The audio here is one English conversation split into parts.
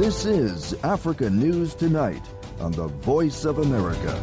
This is Africa News Tonight on the Voice of America.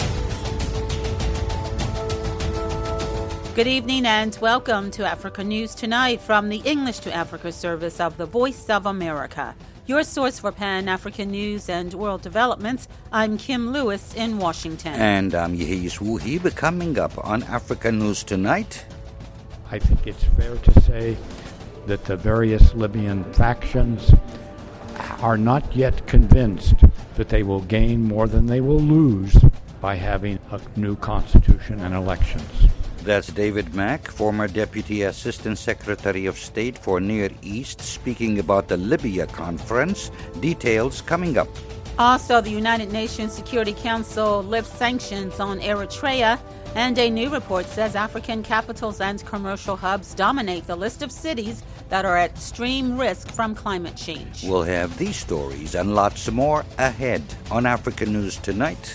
Good evening and welcome to Africa News Tonight from the English to Africa service of the Voice of America. Your source for Pan-African news and world developments. I'm Kim Lewis in Washington. And I'm Yehis Wuhib. Coming up on Africa News Tonight. I think it's fair to say that the various Libyan factions are not yet convinced that they will gain more than they will lose by having a new constitution and elections. That's David Mack, former Deputy Assistant Secretary of State for Near East, speaking about the Libya conference. Details coming up. Also, the United Nations Security Council lifts sanctions on Eritrea, and a new report says African capitals and commercial hubs dominate the list of cities that are at extreme risk from climate change. We'll have these stories and lots more ahead on Africa News Tonight.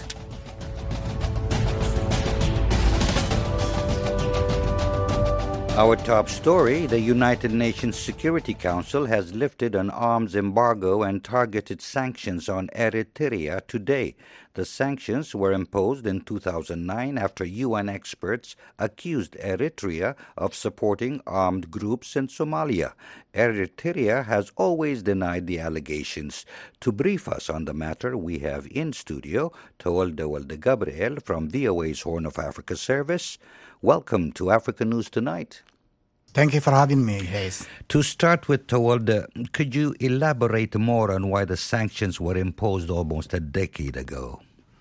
Our top story, the United Nations Security Council has lifted an arms embargo and targeted sanctions on Eritrea today. The sanctions were imposed in 2009 after UN experts accused Eritrea of supporting armed groups in Somalia. Eritrea has always denied the allegations. To brief us on the matter, we have in studio Tewolde Walde Gabriel from VOA's Horn of Africa service. Welcome to Africa News Tonight. Thank you for having me, Hayes. To start with, Tewolde, could you elaborate more on why the sanctions were imposed almost a decade ago?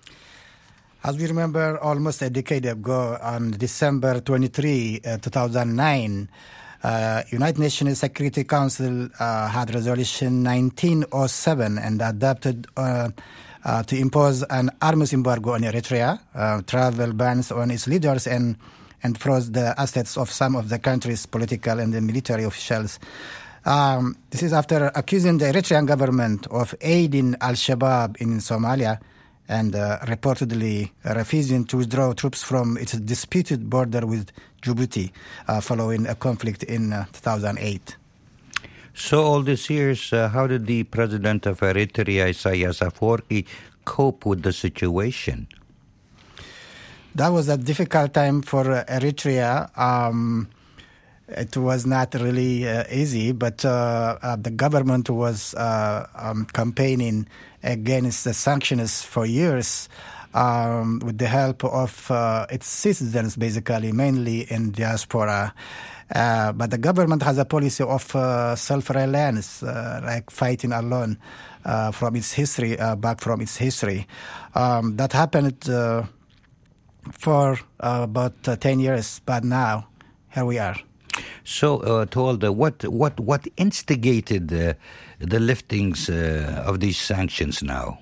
As we remember, almost a decade ago, on December 23, 2009, United Nations Security Council had Resolution 1907 and adopted to impose an arms embargo on Eritrea, travel bans on its leaders, and froze the assets of some of the country's political and military officials. This is after accusing the Eritrean government of aiding Al-Shabaab in Somalia and reportedly refusing to withdraw troops from its disputed border with Djibouti following a conflict in 2008. So all these years, how did the president of Eritrea, Isaias Afwerki, cope with the situation? That was a difficult time for Eritrea. It was not really easy, but the government was campaigning against the sanctions for years with the help of its citizens, basically, mainly in diaspora. But the government has a policy of self-reliance, like fighting alone from its history, back from its history. That happened for about 10 years, but now here we are. So, Tewolde, what instigated the liftings of these sanctions now?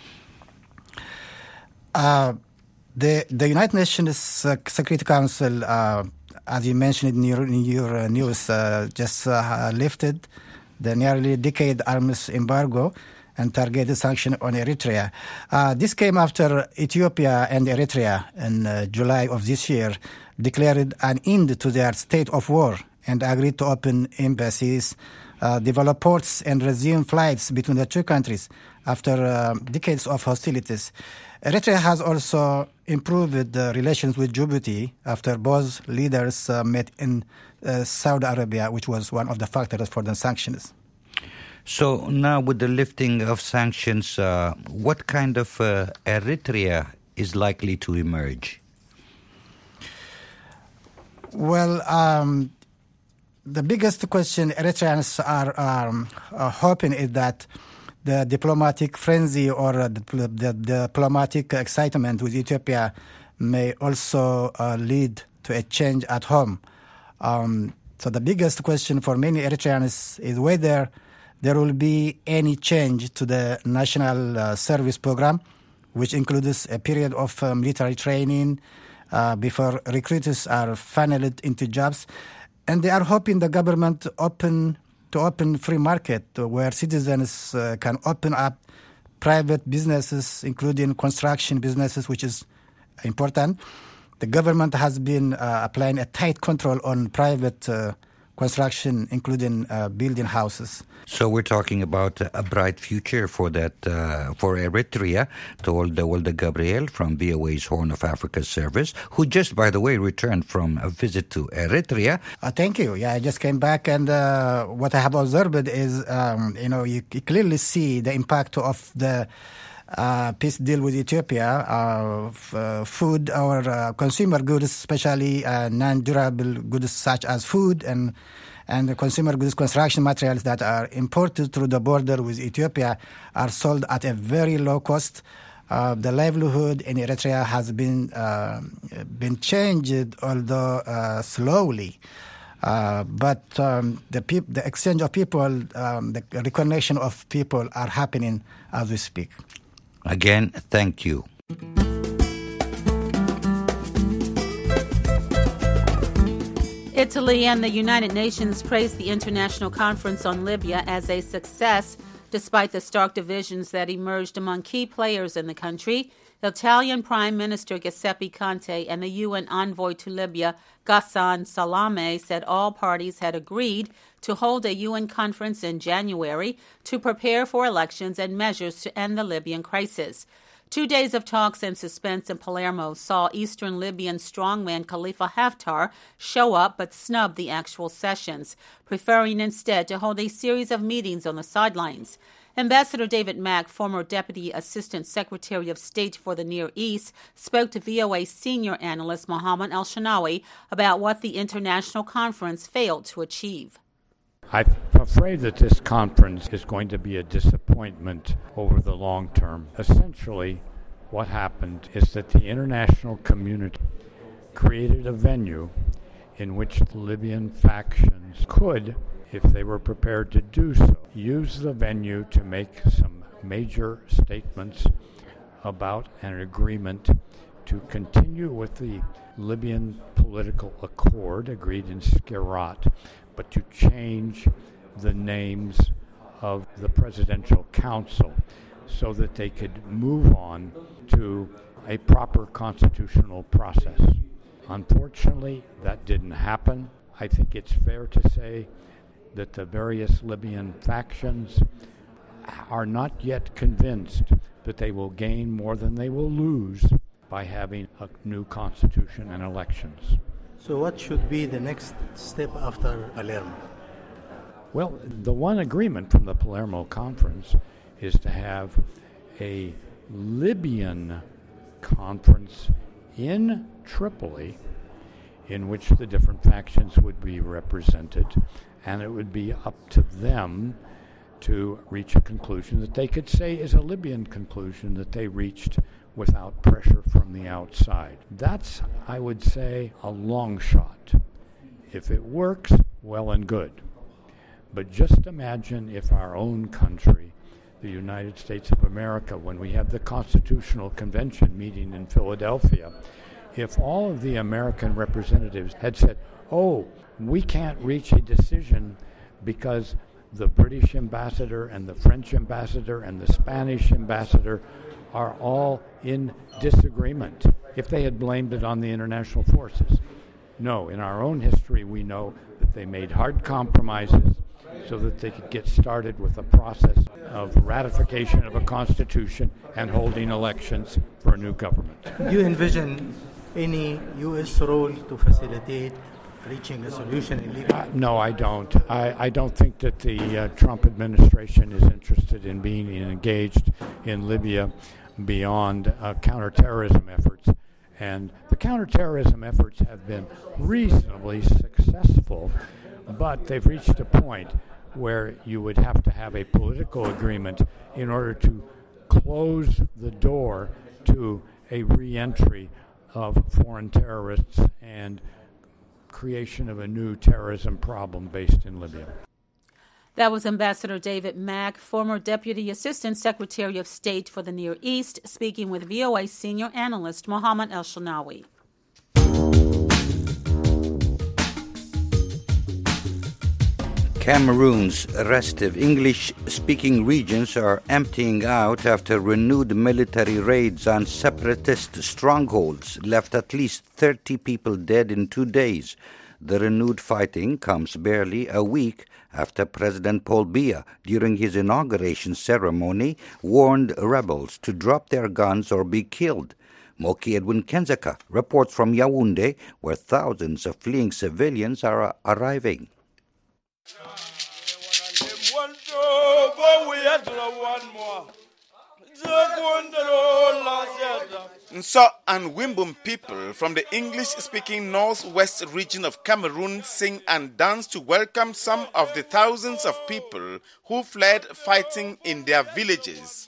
The United Nations Security Council, as you mentioned in your news, just lifted the nearly decade arms embargo and targeted sanction on Eritrea. This came after Ethiopia and Eritrea in July of this year declared an end to their state of war and agreed to open embassies, develop ports, and resume flights between the two countries after decades of hostilities. Eritrea has also improved the relations with Djibouti after both leaders met in Saudi Arabia, which was one of the factors for the sanctions. So now with the lifting of sanctions, what kind of Eritrea is likely to emerge? Well, the biggest question Eritreans are hoping is that the diplomatic frenzy or the diplomatic excitement with Ethiopia may also lead to a change at home. So the biggest question for many Eritreans is whether there will be any change to the national service program, which includes a period of military training before recruiters are funneled into jobs. And they are hoping the government to open free market where citizens can open up private businesses, including construction businesses, which is important. The government has been applying a tight control on private construction, including building houses. So we're talking about a bright future for that for Eritrea, told Walda Gabriel from VOA's Horn of Africa service, who just, by the way, returned from a visit to Eritrea. Thank you. Yeah, I just came back, and what I have observed is, you clearly see the impact of the peace deal with Ethiopia. Food or consumer goods, especially non-durable goods such as food and the consumer goods, construction materials that are imported through the border with Ethiopia are sold at a very low cost. The livelihood in Eritrea has been changed, although slowly. But the exchange of people, the reconnection of people are happening as we speak. Again, thank you. Italy and the United Nations praised the International Conference on Libya as a success, despite the stark divisions that emerged among key players in the country. Italian Prime Minister Giuseppe Conte and the UN envoy to Libya, Ghassan Salamé, said all parties had agreed to hold a UN conference in January to prepare for elections and measures to end the Libyan crisis. 2 days of talks and suspense in Palermo saw eastern Libyan strongman Khalifa Haftar show up but snub the actual sessions, preferring instead to hold a series of meetings on the sidelines. Ambassador David Mack, former Deputy Assistant Secretary of State for the Near East, spoke to VOA senior analyst Mohammed El-Shanawi about what the international conference failed to achieve. I'm afraid that this conference is going to be a disappointment over the long term. Essentially, what happened is that the international community created a venue in which the Libyan factions could, if they were prepared to do so, use the venue to make some major statements about an agreement to continue with the Libyan political accord agreed in Skhirat, but to change the names of the Presidential Council so that they could move on to a proper constitutional process. Unfortunately, that didn't happen. I think it's fair to say that the various Libyan factions are not yet convinced that they will gain more than they will lose by having a new constitution and elections. So what should be the next step after Palermo? Well, the one agreement from the Palermo conference is to have a Libyan conference in Tripoli in which the different factions would be represented, and it would be up to them to reach a conclusion that they could say is a Libyan conclusion that they reached without pressure from the outside. That's, I would say, a long shot. If it works, well and good. But just imagine if our own country, the United States of America, when we have the Constitutional Convention meeting in Philadelphia, if all of the American representatives had said, we can't reach a decision because the British ambassador and the French ambassador and the Spanish ambassador are all in disagreement, if they had blamed it on the international forces. No, in our own history, we know that they made hard compromises so that they could get started with a process of ratification of a constitution and holding elections for a new government. Do you envision any U.S. role to facilitate reaching a solution in Libya? No, I don't. I don't think that the Trump administration is interested in being engaged in Libya beyond counterterrorism efforts. And the counterterrorism efforts have been reasonably successful, but they've reached a point where you would have to have a political agreement in order to close the door to a re-entry of foreign terrorists and creation of a new terrorism problem based in Libya. That was Ambassador David Mack, former Deputy Assistant Secretary of State for the Near East, speaking with VOA senior analyst Mohammed El-Shanawi. Cameroon's restive English-speaking regions are emptying out after renewed military raids on separatist strongholds left at least 30 people dead in 2 days. The renewed fighting comes barely a week after President Paul Biya, during his inauguration ceremony, warned rebels to drop their guns or be killed. Moki Edwin Kenzeka reports from Yaoundé, where thousands of fleeing civilians are arriving. Nso and Wimbum people from the English-speaking northwest region of Cameroon sing and dance to welcome some of the thousands of people who fled fighting in their villages.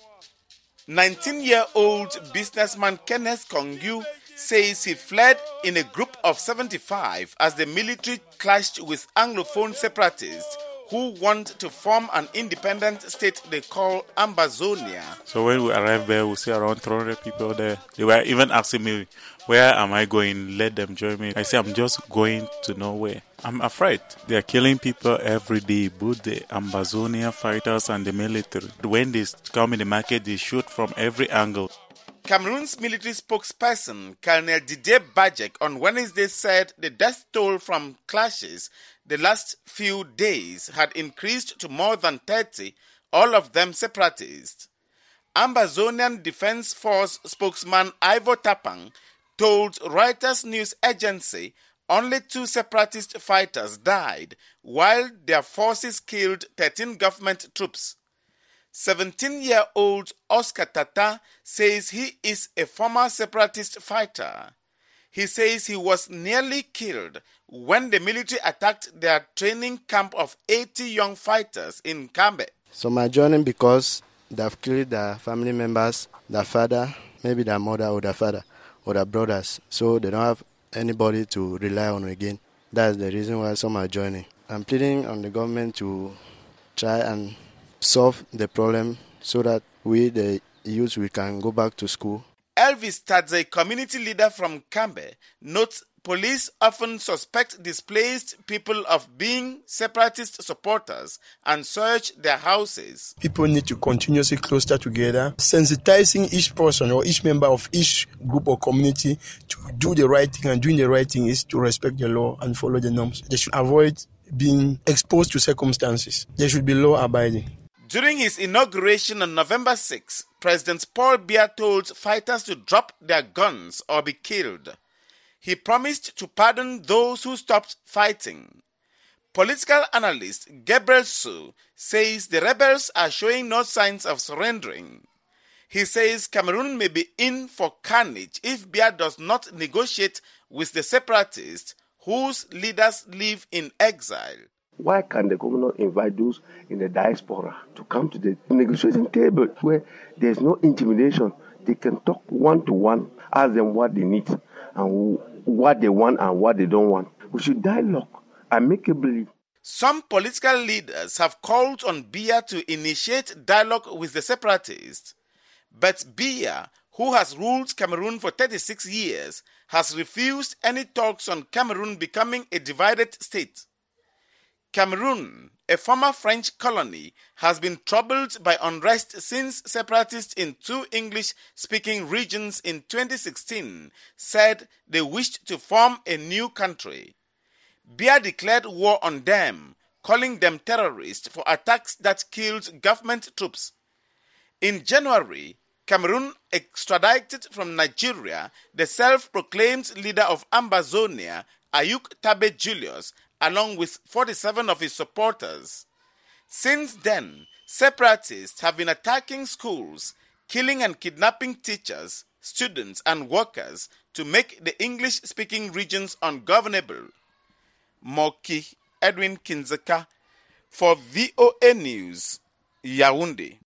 19-year-old businessman Kenneth Kongyu says he fled in a group of 75 as the military clashed with Anglophone separatists who want to form an independent state they call Ambazonia. So when we arrived there, we see around 300 people there. They were even asking me, where am I going? Let them join me. I say, I'm just going to nowhere. I'm afraid. They are killing people every day, both the Ambazonia fighters and the military. When they come in the market, they shoot from every angle. Cameroon's military spokesperson, Colonel Didier Bajek, on Wednesday said the death toll from clashes the last few days had increased to more than 30, all of them separatists. Ambazonian Defense Force spokesman Ivo Tapang told Reuters news agency only 2 separatist fighters died, while their forces killed 13 government troops. 17-year-old Oscar Tata says he is a former separatist fighter. He says he was nearly killed when the military attacked their training camp of 80 young fighters in Kambe. So my journey, because they've killed their family members, their father, maybe their mother or their father or their brothers, so they don't have anybody to rely on again. That's the reason why some are joining. I'm pleading on the government to try and solve the problem so that we, the youth, we can go back to school. Elvis Tadze, a community leader from Kambe, notes police often suspect displaced people of being separatist supporters and search their houses. People need to continuously cluster together, sensitizing each person or each member of each group or community to do the right thing, and doing the right thing is to respect the law and follow the norms. They should avoid being exposed to circumstances. They should be law-abiding. During his inauguration on November 6, President Paul Biya told fighters to drop their guns or be killed. He promised to pardon those who stopped fighting. Political analyst Gabriel Su says the rebels are showing no signs of surrendering. He says Cameroon may be in for carnage if Biya does not negotiate with the separatists whose leaders live in exile. Why can't the governor invite those in the diaspora to come to the negotiating table where there's no intimidation? They can talk one-to-one, ask them what they need and what they want and what they don't want. We should dialogue amicably. Some political leaders have called on Biya to initiate dialogue with the separatists. But Biya, who has ruled Cameroon for 36 years, has refused any talks on Cameroon becoming a divided state. Cameroon, a former French colony, has been troubled by unrest since separatists in 2 English-speaking regions in 2016 said they wished to form a new country. Biya declared war on them, calling them terrorists for attacks that killed government troops. In January, Cameroon extradited from Nigeria the self-proclaimed leader of Ambazonia, Ayuk Tabe Julius, along with 47 of his supporters. Since then, separatists have been attacking schools, killing and kidnapping teachers, students, and workers to make the English-speaking regions ungovernable. Moki Edwin Kinzeka for VOA News, Yaoundé.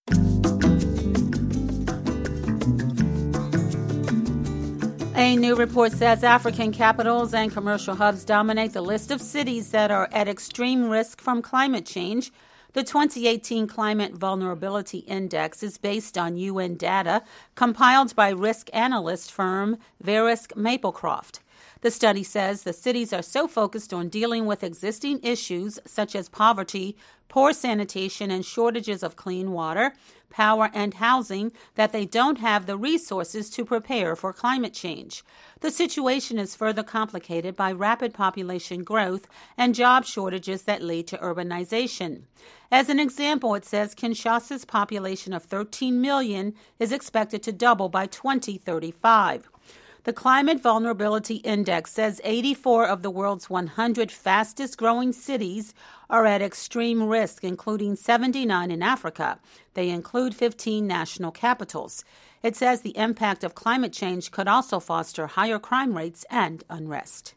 A new report says African capitals and commercial hubs dominate the list of cities that are at extreme risk from climate change. The 2018 Climate Vulnerability Index is based on UN data compiled by risk analyst firm Verisk Maplecroft. The study says the cities are so focused on dealing with existing issues such as poverty, poor sanitation, and shortages of clean water, power, and housing that they don't have the resources to prepare for climate change. The situation is further complicated by rapid population growth and job shortages that lead to urbanization. As an example, it says Kinshasa's population of 13 million is expected to double by 2035. The Climate Vulnerability Index says 84 of the world's 100 fastest-growing cities are at extreme risk, including 79 in Africa. They include 15 national capitals. It says the impact of climate change could also foster higher crime rates and unrest.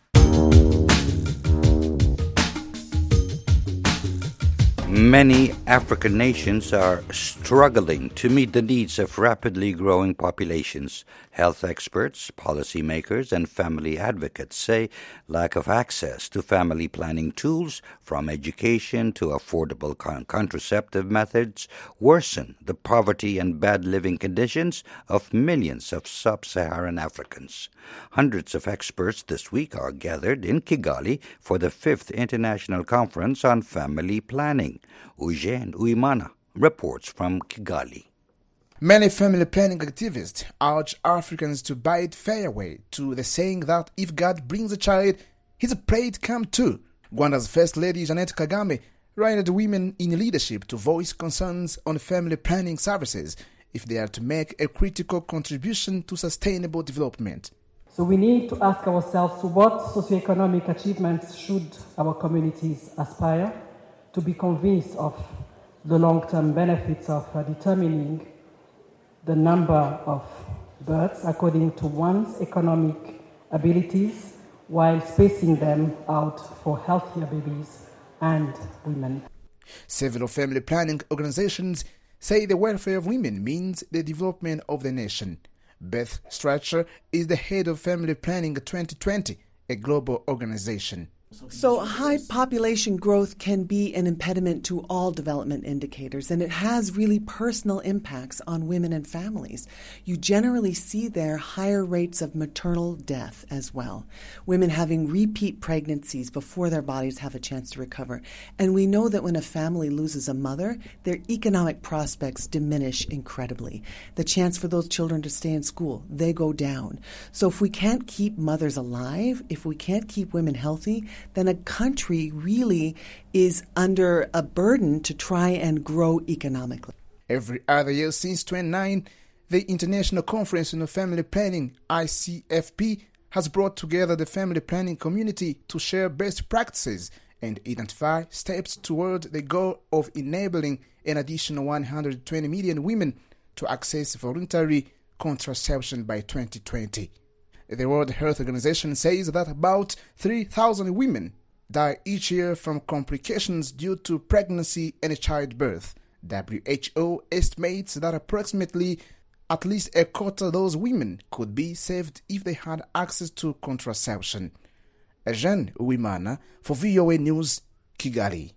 Many African nations are struggling to meet the needs of rapidly growing populations. Health experts, policymakers, and family advocates say lack of access to family planning tools, from education to affordable contraceptive methods, worsen the poverty and bad living conditions of millions of sub-Saharan Africans. Hundreds of experts this week are gathered in Kigali for the 5th International Conference on Family Planning. Eugene Uimana reports from Kigali. Many family planning activists urge Africans to bid farewell to the saying that if God brings a child, his plate come too. Rwanda's First Lady Jeannette Kagame urged women in leadership to voice concerns on family planning services if they are to make a critical contribution to sustainable development. So we need to ask ourselves, to what socioeconomic achievements should our communities aspire to be convinced of the long-term benefits of determining the number of births according to one's economic abilities while spacing them out for healthier babies and women. Several family planning organizations say the welfare of women means the development of the nation. Beth Stratcher is the head of Family Planning 2020, a global organization. So high population growth can be an impediment to all development indicators, and it has really personal impacts on women and families. You generally see there higher rates of maternal death as well, women having repeat pregnancies before their bodies have a chance to recover. And we know that when a family loses a mother, their economic prospects diminish incredibly. The chance for those children to stay in school, they go down. So if we can't keep mothers alive, if we can't keep women healthy, then a country really is under a burden to try and grow economically. Every other year since 2009, the International Conference on Family Planning, ICFP, has brought together the family planning community to share best practices and identify steps toward the goal of enabling an additional 120 million women to access voluntary contraception by 2020. The World Health Organization says that about 3,000 women die each year from complications due to pregnancy and childbirth. WHO estimates that approximately at least a quarter of those women could be saved if they had access to contraception. Eugene Uimana for VOA News, Kigali.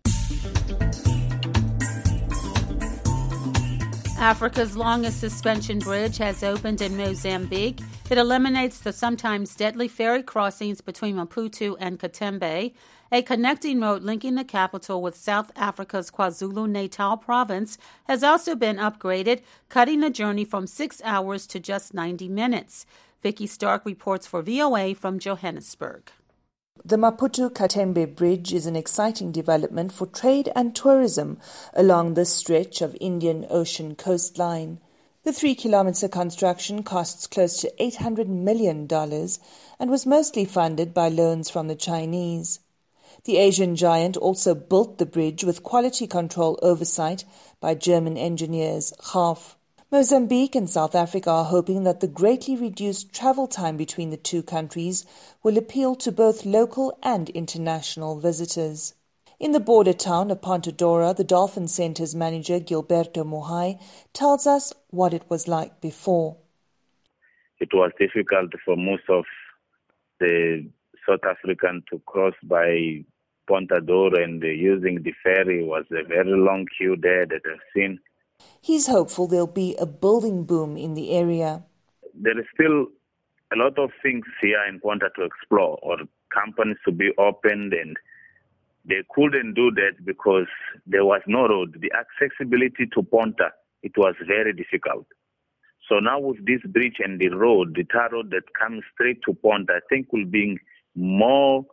Africa's longest suspension bridge has opened in Mozambique. It eliminates the sometimes deadly ferry crossings between Maputo and Katembe. A connecting road linking the capital with South Africa's KwaZulu-Natal province has also been upgraded, cutting the journey from 6 hours to just 90 minutes. Vicky Stark reports for VOA from Johannesburg. The Maputo-Katembe Bridge is an exciting development for trade and tourism along this stretch of Indian Ocean coastline. The 3-kilometer construction costs close to $800 million and was mostly funded by loans from the Chinese. The Asian giant also built the bridge with quality control oversight by German engineers GAF. Mozambique and South Africa are hoping that the greatly reduced travel time between the two countries will appeal to both local and international visitors. In the border town of Pontedora, the Dolphin Centre's manager, Gilberto Mohai, tells us what it was like before. It was difficult for most of the South Africans to cross by Pontedora, and using the ferry was a very long queue there that I've seen. He's hopeful there'll be a building boom in the area. There is still a lot of things here in Ponta to explore, or companies to be opened, and they couldn't do that because there was no road. The accessibility to Ponta, it was very difficult. So now with this bridge and the road, the tar road that comes straight to Ponta, I think will bring more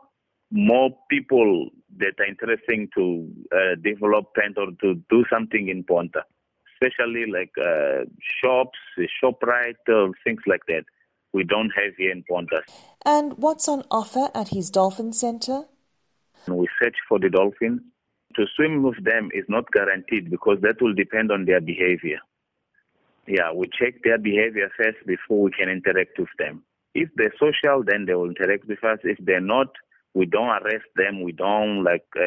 people that are interested to develop or to do something in Ponta, especially like shops, ShopRite, things like that. We don't have here in Ponta. And what's on offer at his dolphin center? We search for the dolphins. To swim with them is not guaranteed because that will depend on their behavior. Yeah, we check their behavior first before we can interact with them. If they're social, then they will interact with us. If they're not, we don't arrest them. We don't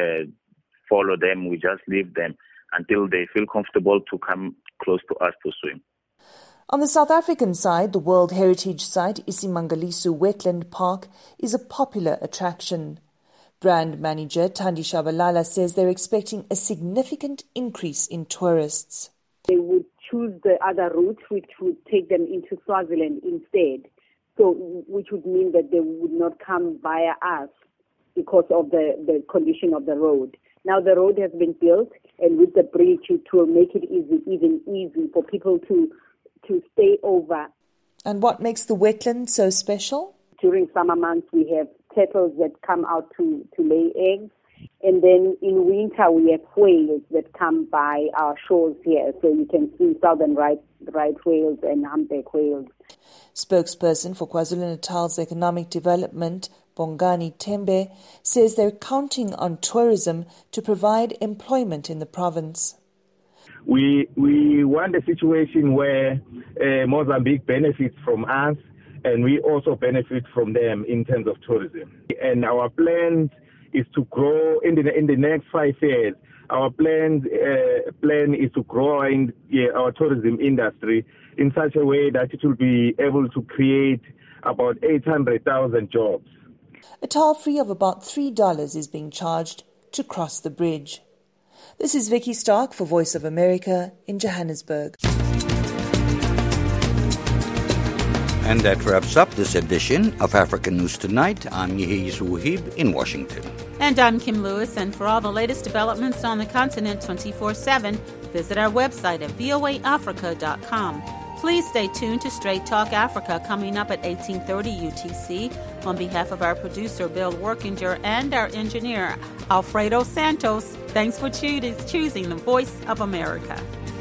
follow them. We just leave them until they feel comfortable to come close to us to swim. On the South African side, the World Heritage Site Isimangaliso Wetland Park is a popular attraction. Brand manager Thandi Shabalala says they're expecting a significant increase in tourists. They would choose the other route, which would take them into Swaziland instead, so which would mean that they would not come via us because of the condition of the road. Now the road has been built, and with the bridge, it will make it even easy for people to stay over. And what makes the wetland so special? During summer months, we have turtles that come out to lay eggs. And then in winter, we have whales that come by our shores here. So you can see southern right whales and humpback whales. Spokesperson for KwaZulu-Natal's Economic Development, Bongani Tembe, says they're counting on tourism to provide employment in the province. We want a situation where Mozambique benefits from us and we also benefit from them in terms of tourism. And our plan is to grow in the next 5 years. Our plan is to grow our tourism industry in such a way that it will be able to create about 800,000 jobs. A toll fee of about $3 is being charged to cross the bridge. This is Vicky Stark for Voice of America in Johannesburg. And that wraps up this edition of African News Tonight. I'm Yehiz Wuhib in Washington. And I'm Kim Lewis. And for all the latest developments on the continent 24/7, visit our website at voaafrica.com. Please stay tuned to Straight Talk Africa coming up at 1830 UTC. On behalf of our producer, Bill Workinger, and our engineer, Alfredo Santos, thanks for choosing the Voice of America.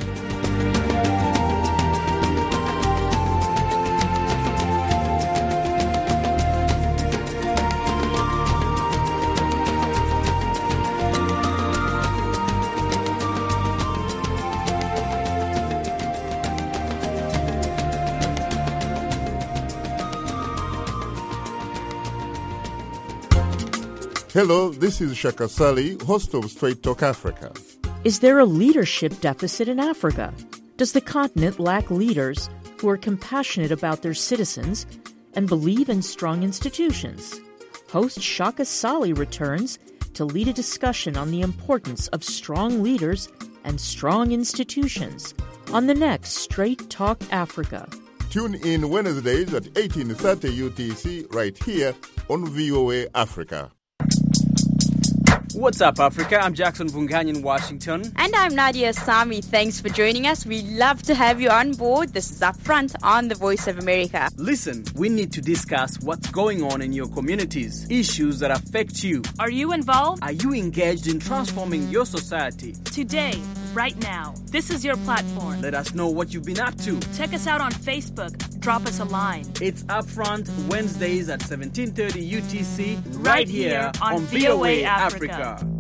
Hello, this is Shaka Sali, host of Straight Talk Africa. Is there a leadership deficit in Africa? Does the continent lack leaders who are compassionate about their citizens and believe in strong institutions? Host Shaka Sali returns to lead a discussion on the importance of strong leaders and strong institutions on the next Straight Talk Africa. Tune in Wednesdays at 1830 UTC right here on VOA Africa. What's up, Africa? I'm Jackson Vunganyi in Washington. And I'm Nadia Sami. Thanks for joining us. We love to have you on board. This is Upfront on the Voice of America. Listen, we need to discuss what's going on in your communities, issues that affect you. Are you involved? Are you engaged in transforming your society? Today, right now, this is your platform. Let us know what you've been up to. Check us out on Facebook. Drop us a line. It's Upfront Wednesdays at 1730 UTC right here on VOA Africa.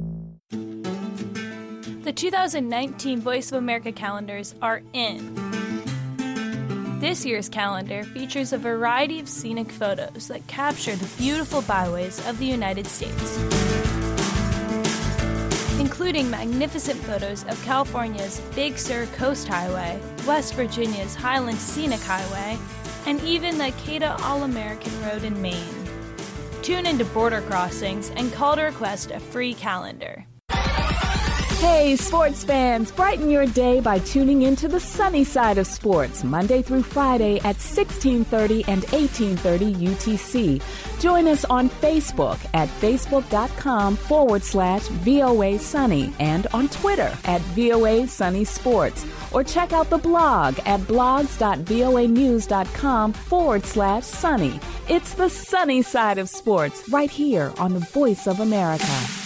The 2019 Voice of America calendars are in. This year's calendar features a variety of scenic photos that capture the beautiful byways of the United States, including magnificent photos of California's Big Sur Coast Highway, West Virginia's Highland Scenic Highway, and even the Acada All-American Road in Maine. Tune into border crossings and call to request a free calendar. Hey, sports fans, brighten your day by tuning into the sunny side of sports, Monday through Friday at 1630 and 1830 UTC. Join us on Facebook at facebook.com/VOA Sunny and on Twitter at VOA Sunny Sports. Or check out the blog at blogs.voanews.com/sunny. It's the sunny side of sports right here on the Voice of America.